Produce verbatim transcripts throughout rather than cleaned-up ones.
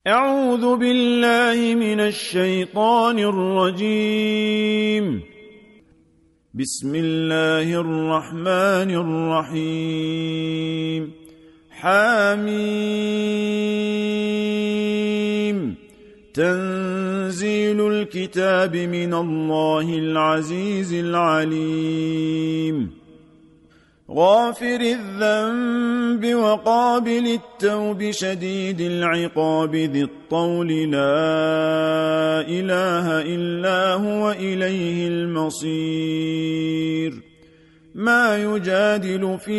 أعوذ بالله من الشيطان الرجيم. بسم الله الرحمن الرحيم. حميم. تنزيل الكتاب من الله العزيز العليم. غافر الذنب وقابل التوب شديد العقاب ذي الطول لا إله إلا هو إليه المصير. ما يجادل في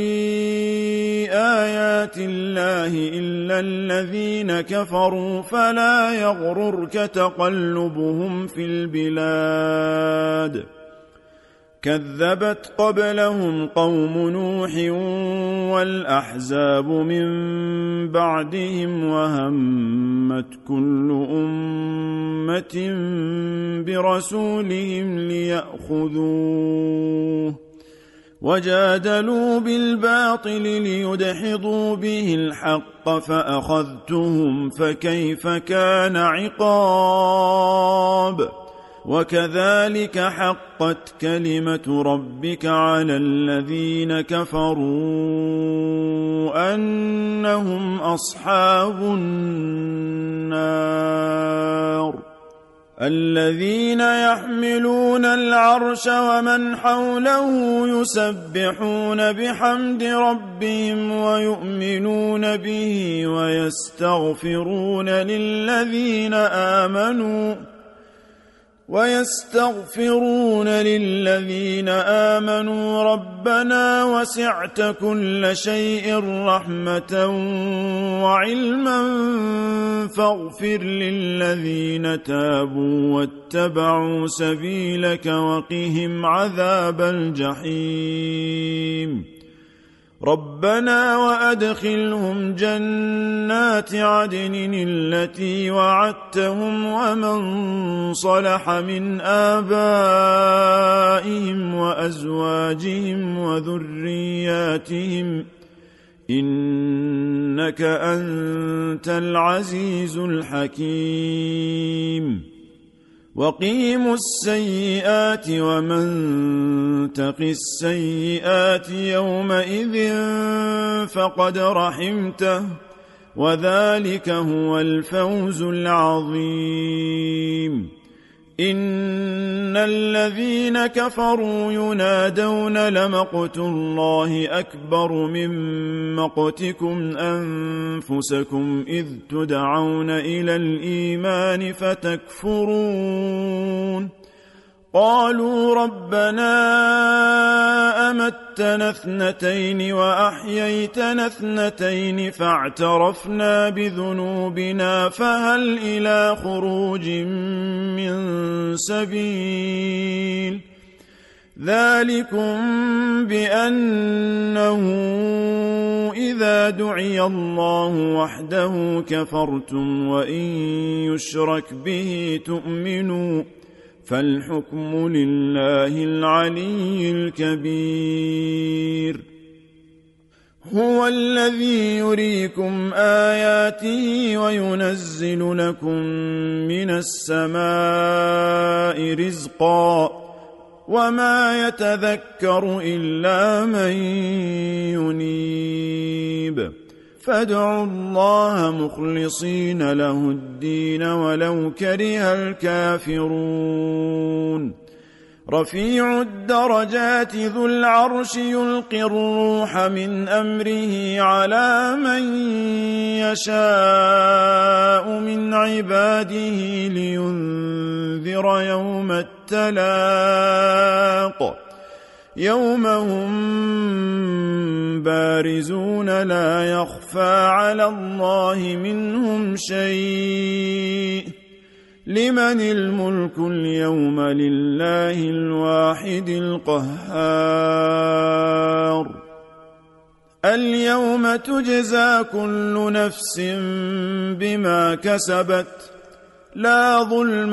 آيات الله إلا الذين كفروا فلا يغررك تقلبهم في البلاد. كذبت قبلهم قوم نوح والأحزاب من بعدهم وهمت كل أمة برسولهم ليأخذوه وجادلوا بالباطل ليدحضوا به الحق فأخذتهم فكيف كان عقاب. وكذلك حقت كلمة ربك على الذين كفروا أنهم أصحاب النار. الذين يحملون العرش ومن حوله يسبحون بحمد ربهم ويؤمنون به ويستغفرون للذين آمنوا ويستغفرون للذين آمنوا ربنا وسعت كل شيء رحمة وعلما فاغفر للذين تابوا واتبعوا سبيلك وقهم عذاب الجحيم. ربنا وأدخلهم جنات عدن التي وعدتهم ومن صلح من آبائهم وأزواجهم وذرياتهم إنك أنت العزيز الحكيم. وقيموا السيئات ومن تق السيئات يومئذ فقد رحمته وذلك هو الفوز العظيم. إن الذين كفروا ينادون لمقت الله أكبر من مقتكم أنفسكم إذ تدعون إلى الإيمان فتكفرون. قالوا ربنا أمتنا اثنتين وأحييتنا اثنتين فاعترفنا بذنوبنا فهل إلى خروج من سبيل. ذلكم بأنه إذا دعي الله وحده كفرتم وإن يشرك به تؤمنوا فالحكم لله العلي الكبير. هو الذي يريكم آياته وينزل لكم من السماء رزقا وما يتذكر إلا من ينيب. فادعوا الله مخلصين له الدين ولو كره الكافرون. رفيع الدرجات ذو العرش يلقي الروح من أمره على من يشاء من عباده لينذر يوم التلاق يوم هم بارزون لا يخفى على الله منهم شيء. لمن الملك اليوم لله الواحد القهار. اليوم تجزى كل نفس بما كسبت لا ظلم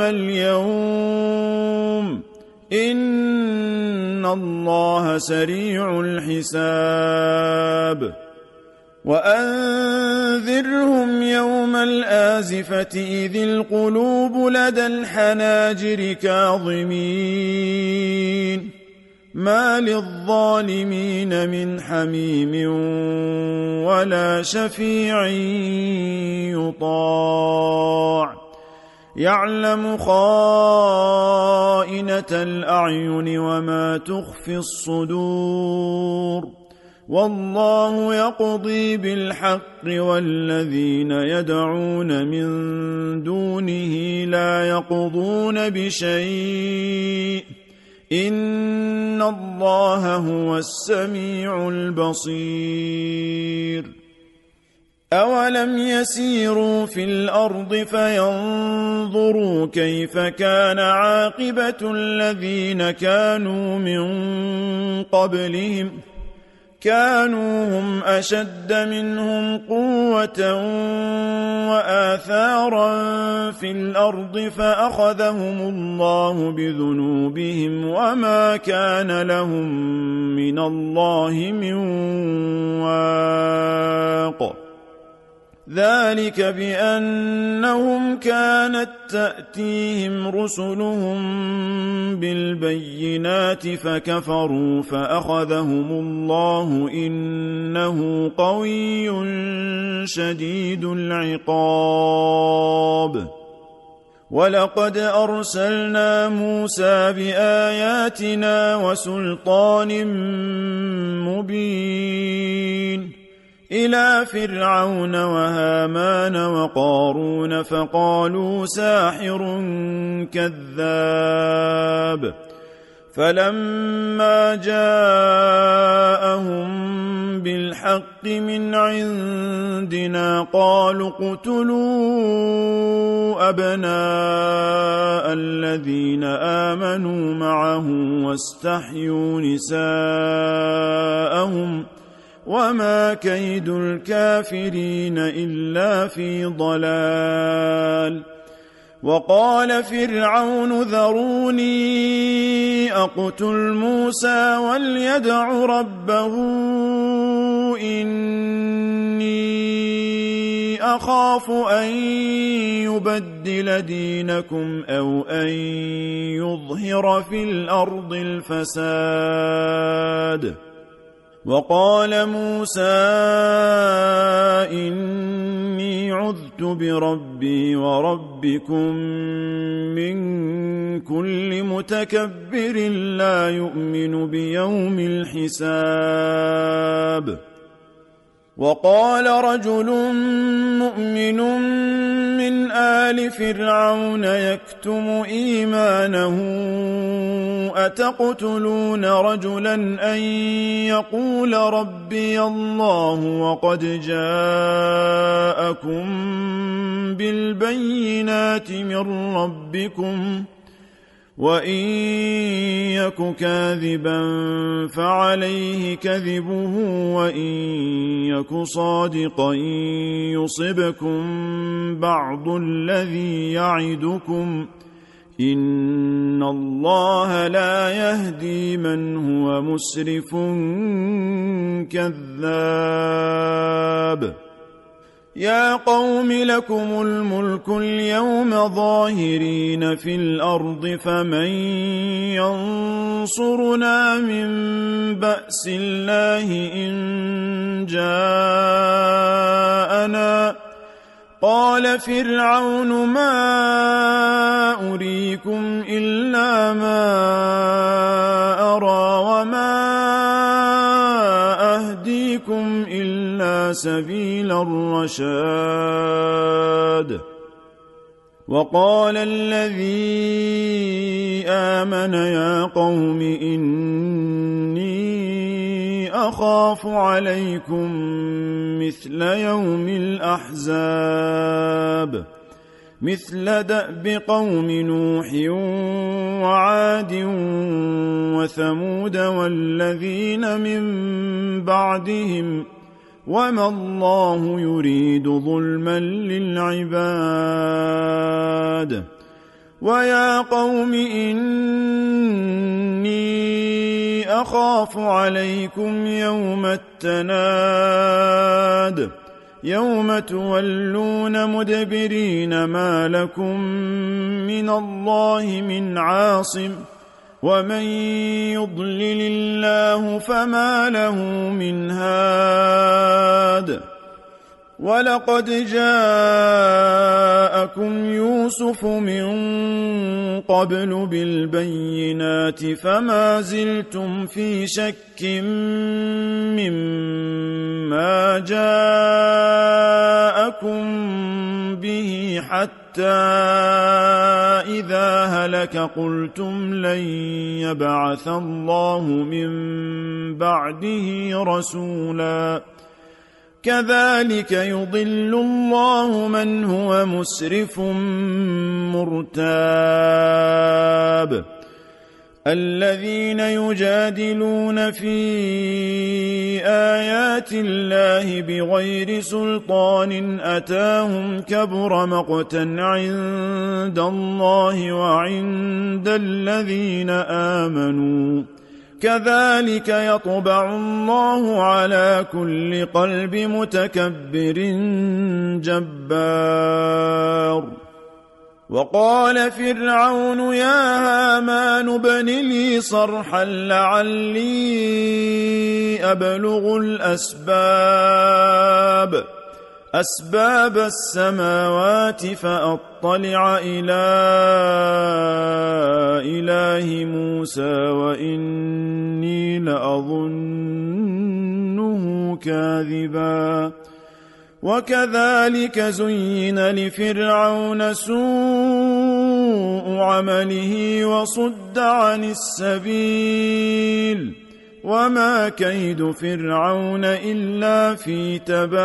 اليوم إن الله سريع الحساب. وأنذرهم يوم الآزمة الآزفة إذ القلوب لدى الحناجر كاظمين ما للظالمين من حميم ولا شفيع يطاع يعلم خائنة الأعين وما تخفي الصدور والله يقضي بالحق والذين يدعون من دونه لا يقضون بشيء إن الله هو السميع البصير أولم يسيروا في الأرض فينظروا كيف كان عاقبة الذين كانوا من قبلهم كانوا هم أشد منهم قوة وآثارا في الأرض فأخذهم الله بذنوبهم وما كان لهم من الله من واق ذلك بأنهم كانت تأتيهم رسلهم بالبينات فكفروا فأخذهم الله إنه قوي شديد العقاب ولقد أرسلنا موسى بآياتنا وسلطان مبين إلى فرعون وهامان وقارون فقالوا ساحر كذاب فلما جاءهم بالحق من عندنا قالوا اقتلوا أبناء الذين آمنوا معه واستحيوا نساءهم وما كيد الكافرين إلا في ضلال وقال فرعون ذروني أقتل موسى وليدع ربه إني أخاف أن يبدل دينكم أو أن يظهر في الأرض الفساد وقال موسى إني عذت بربي وربكم من كل متكبر لا يؤمن بيوم الحساب وقال رجل مؤمن من آل فرعون يكتم إيمانه أتقتلون رجلا أن يقول ربي الله وقد جاءكم بالبينات من ربكم وإن يك كاذبا فعليه كذبه وإن يك صادقا يصبكم بعض الذي يعدكم إن الله لا يهدي من هو مسرف كذاب يا قوم لكم الملك اليوم ظاهرين في الأرض فمن ينصرنا من بأس الله إن جاءنا قال فرعون ما أريكم إلا ما أرى وما أهديكم إلا سبيل الرشاد وقال الذي آمن يا قوم إني أخاف عليكم مثل يوم الأحزاب مثل دأب قوم نوح وعاد وثمود والذين من بعدهم وما الله يريد ظلما للعباد ويا قوم إني أخاف عليكم يوم التناد يوم تولون مدبرين ما لكم من الله من عاصم ومن يضلل الله فما له من هاد ولقد جاءكم يوسف من قبل بالبينات فما زلتم في شك مما جاءكم به حتى إذا هلك قلتم لن يبعث الله من بعده رسولا كذلك يضل الله من هو مسرف مرتاب الذين يجادلون في آيات الله بغير سلطان أتاهم كبر مقتا عند الله وعند الذين آمنوا كذلك يطبع الله على كل قلب متكبر جبار وقال فرعون يا هامان ابن لي صرحا لعلي أبلغ الأسباب أسباب السماوات فأطلع إلى إله موسى وإني لأظنه كاذبا وكذلك زين لفرعون سوء عمله وصد عن السبيل وما كيد فرعون إلا في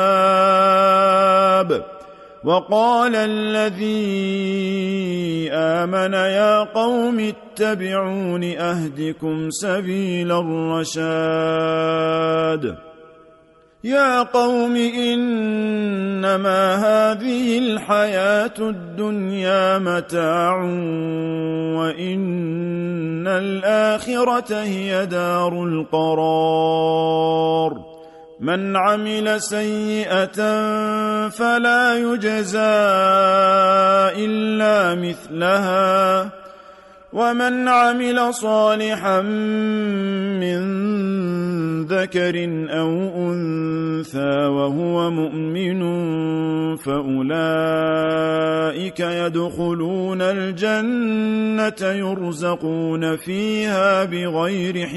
تباب وقال الذي آمن يا قوم اتبعون أهدكم سبيل الرشاد يا قوم إنما هذه الحياة الدنيا متاع وإن الآخرة هي دار القرار من عمل سيئة فلا يجزى إلا مثلها ومن عمل صالحا من ذكر أو أنثى وهو مؤمن فأولئك يدخلون الجنة يرزقون فيها بغير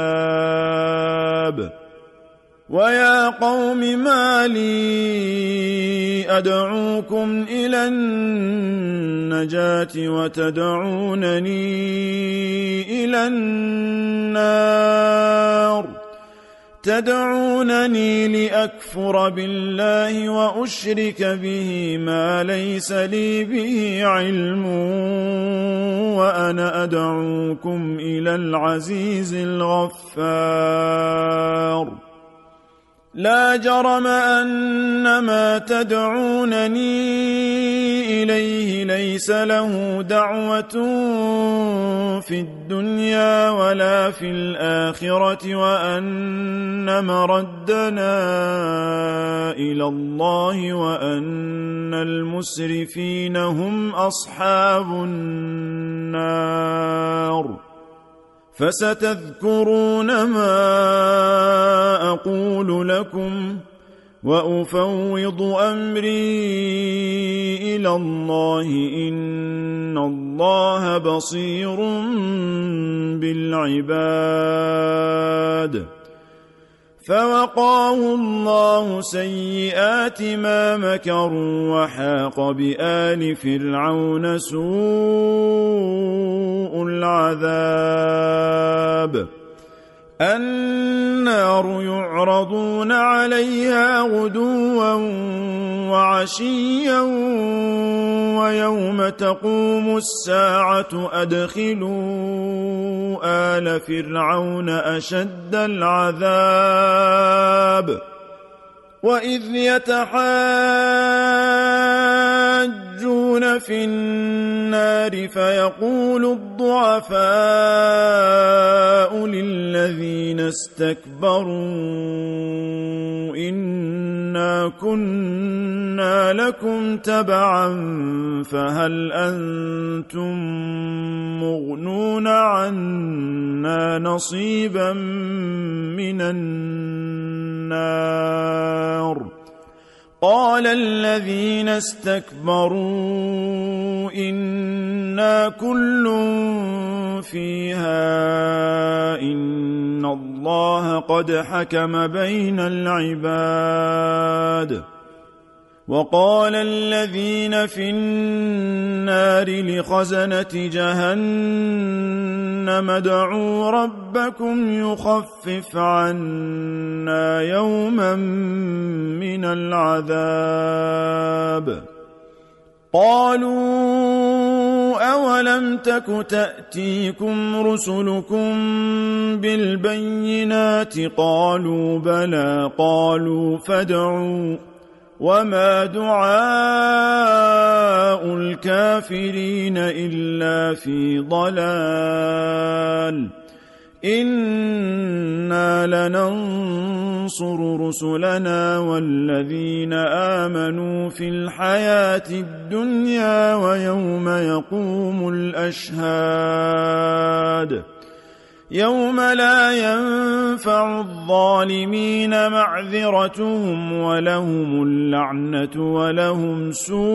حساب ويا قوم ما لي أدعوكم إلى النجاة وتدعونني إلى النار تدعونني لأكفر بالله وأشرك به ما ليس لي به علم وأنا أدعوكم إلى العزيز الغفار لا جرم أن ما تدعونني إليه ليس له دعوة في الدنيا ولا في الآخرة وأن مردنا إلى الله وأن المسرفين هم أصحاب النار فستذكرون ما أقول لكم وأفوض أمري إلى الله إن الله بصير بالعباد فوقاه الله سيئات ما مكروا وحاق بآل فرعون سوء العذاب النار يعرضون عليها غدوا وعشيا ويوم تقوم الساعة أدخلوا آل فرعون أشد العذاب وإذ يتحاجون في النار فيقول الضعفاء للذين استكبروا إنا كنا لكم تبعا فهل أنتم مغنون عنا نصيبا من النار قال الذين استكبروا إنا كل فيها إن الله قد حكم بين العباد وقال الذين في النار لخزنة جهنم ادعوا ربكم يخفف عنا يوما من العذاب قالوا أولم تك تأتيكم رسلكم بالبينات قالوا بلى قالوا فادعوا وما دعاء الكافرين إلا في ضلال إنا لننصر رسلنا والذين آمنوا في الحياة الدنيا ويوم يقوم الأشهاد يوم لا ينفع الظالمين معذرتهم ولهم اللعنة ولهم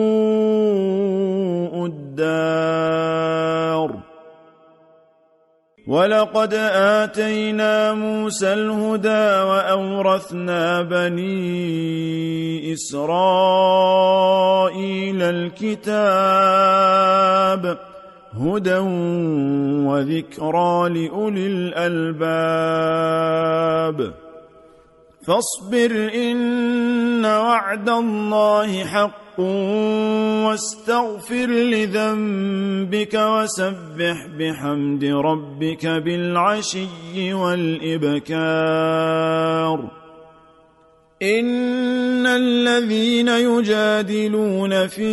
سوء الدار ولقد آتينا موسى الهدى وأورثنا بني إسرائيل الكتاب هدى وذكرى لأولي الألباب فاصبر إن وعد الله حق واستغفر لذنبك وسبح بحمد ربك بالعشي والإبكار إن الذين يجادلون في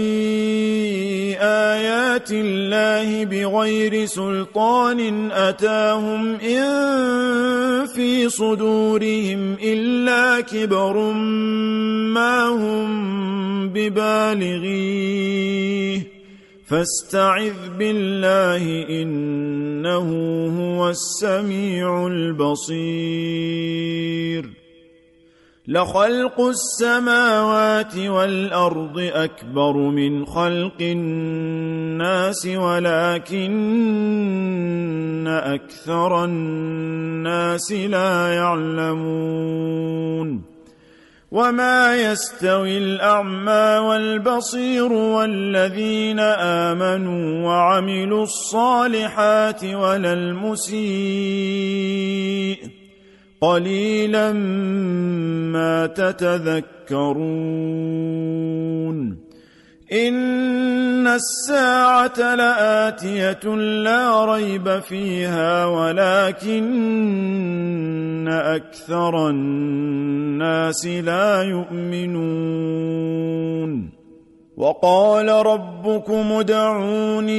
آيات الله بغير سلطان أتاهم إن في صدورهم إلا كبر ما هم ببالغيه فاستعذ بالله إنه هو السميع البصير لخلق السماوات والأرض أكبر من خلق الناس ولكن أكثر الناس لا يعلمون وما يستوي الأعمى والبصير والذين آمنوا وعملوا الصالحات ولا المسيء قليلا ما تتذكرون إن الساعة لآتية لا ريب فيها ولكن أكثر الناس لا يؤمنون وقال ربكم ادعوني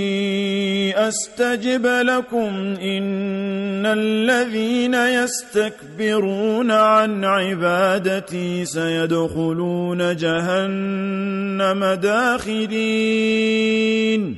أستجب لكم إن الذين يستكبرون عن عبادتي سيدخلون جهنم داخرين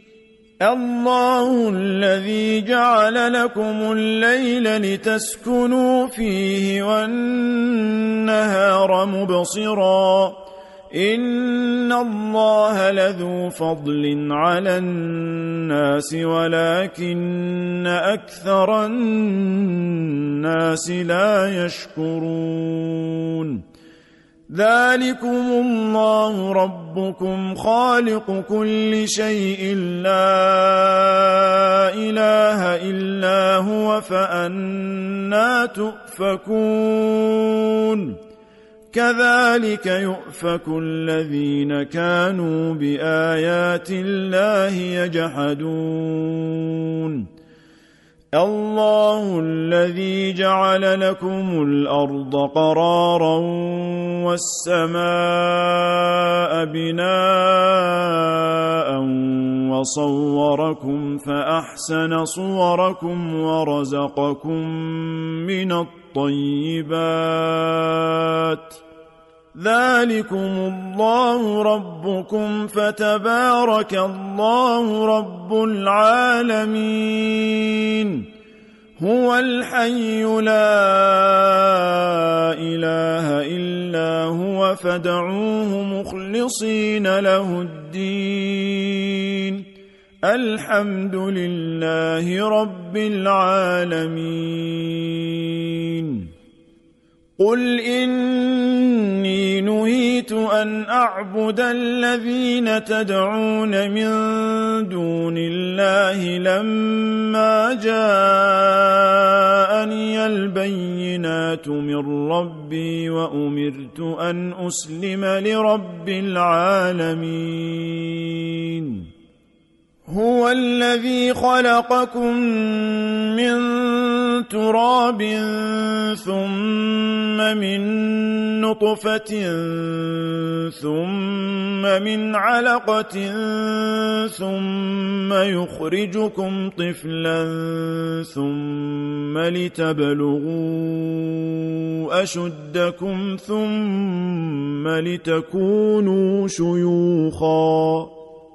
الله الذي جعل لكم الليل لتسكنوا فيه والنهار مبصراً إن الله لذو فضل على الناس ولكن أكثر الناس لا يشكرون ذلكم الله ربكم خالق كل شيء لا إله إلا هو فأنى تؤفكون كذلك يؤفك الذين كانوا بآيات الله يجحدون الله الذي جعل لكم الأرض قرارا والسماء بناء وصوركم فأحسن صوركم ورزقكم من الطيبات ذلكم الله ربكم فتبارك الله رب العالمين هو الحي لا إله إلا هو فادعوه مخلصين له الدين الحمد لله رب العالمين قل إني نهيت أن أعبد الذين تدعون من دون الله لما جاءني البينات من ربي وأمرت أن أسلم لرب العالمين هو الذي خلقكم من تراب ثم من نطفة ثم من علقة ثم يخرجكم طفلا ثم لتبلغوا أشدكم ثم لتكونوا شيوخا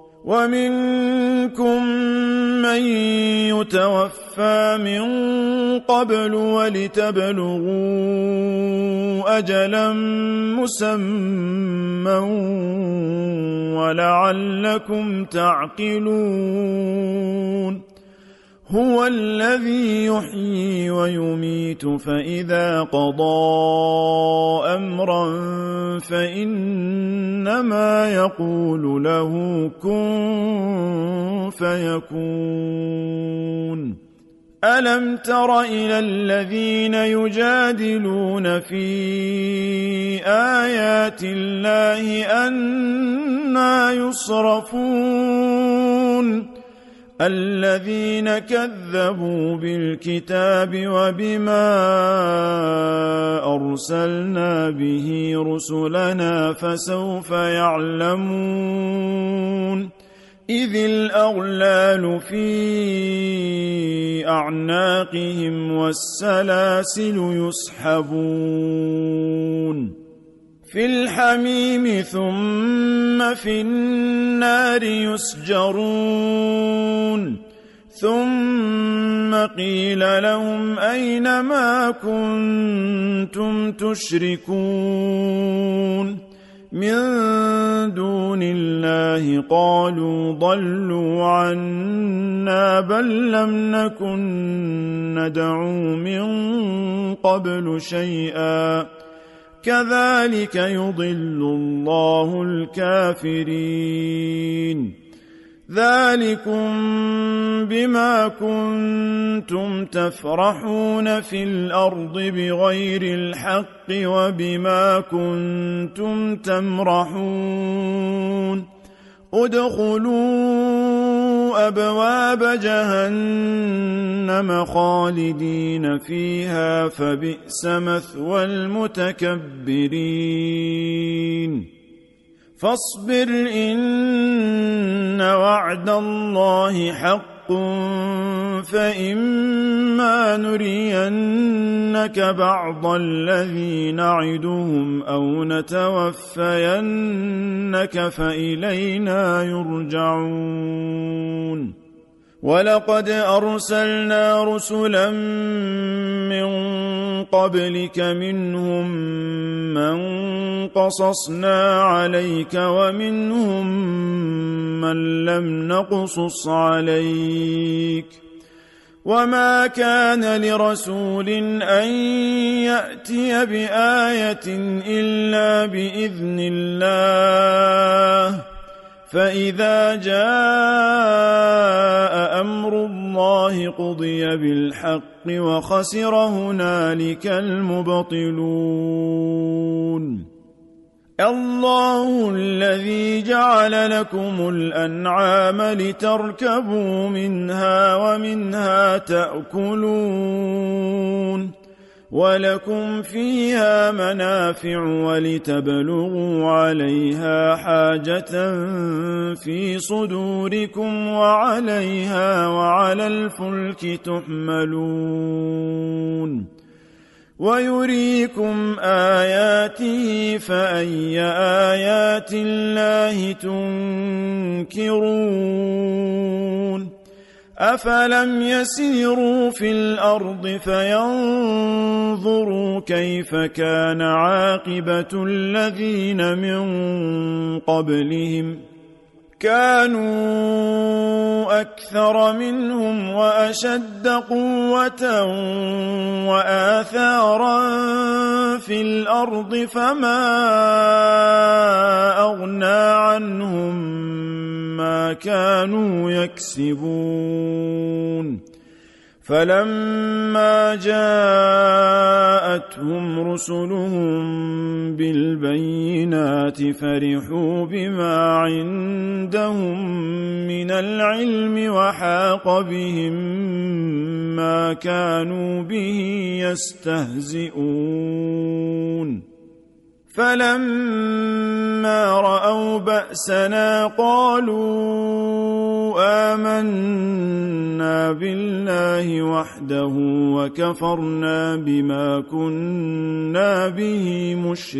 ومنكم من يتوفى من قبل ولتبلغوا أجلا مسمى ولعلكم تعقلون هو الذي يحيي ويميت فإذا قضى أمرا فإنما يقول له كن فيكون ألم تر إلى الذين يجادلون في آيات الله أنى يصرفون الذين كذبوا بالكتاب وبما أرسلنا به رسلنا فسوف يعلمون إذ الأغلال في أعناقهم والسلاسل يسحبون في الحميم ثم في النار يسجرون ثم قيل لهم أين ما كنتم تشركون من دون الله قالوا ضلوا عنا بل لم نكن ندعو من قبل شيئا كذلك يضل الله الكافرين ذلكم بما كنتم تفرحون في الأرض بغير الحق وبما كنتم تمرحون ادخلوا أبواب جهنم خالدين فيها فبئس مثوى المتكبرين فاصبر إن وعد الله حق فإما نرينك بعض الذي نعدهم أو نتوفينك فإلينا يرجعون ولقد أرسلنا رسلا من قبلك منهم من قصصنا عليك ومنهم من لم نقصص عليك وما كان لرسول أن يأتي بآية إلا بإذن الله فإذا جاء أمر الله قضي بالحق وخسر هنالك المبطلون الله الذي جعل لكم الأنعام لتركبوا منها ومنها تأكلون ولكم فيها منافع ولتبلغوا عليها حاجة في صدوركم وعليها وعلى الفلك تحملون ويريكم آياته فأي آيات الله تنكرون أفلم يسيروا في الأرض فينظروا كيف كان عاقبة الذين من قبلهم كانوا أكثر منهم وأشد قوة وآثارا في الأرض فما أغنى عنهم ما كانوا يكسبون فلما جاءتهم رسلهم بالبينات فرحوا بما عندهم من العلم وحاق بهم ما كانوا به يستهزئون فلما رأوا بأسنا قالوا آمنا بالله وحده وكفرنا بما كنا به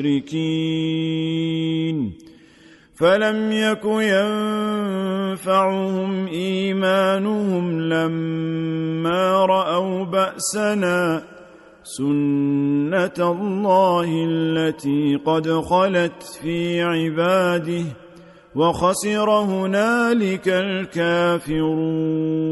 مشركين فلم يك ينفعهم إيمانهم لما رأوا بأسنا سنة الله التي قد خلت في عباده وخسر هنالك الكافرون